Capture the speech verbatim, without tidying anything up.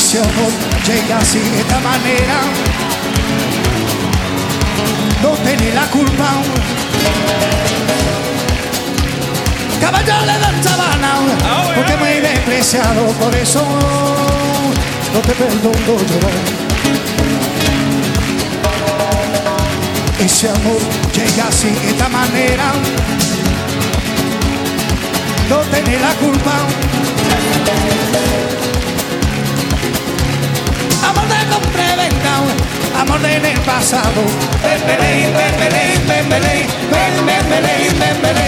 Ese amor llega así de esta manera, no tenés la culpa. Caballo le dan sabana, porque me he despreciado, por eso no te perdono llorar. Ese amor llega así de esta manera, no tenés la culpa. Amor de compra y venta, amor de en el pasado. Bembelé, bembelé, bembelé, bembelé, bembelé.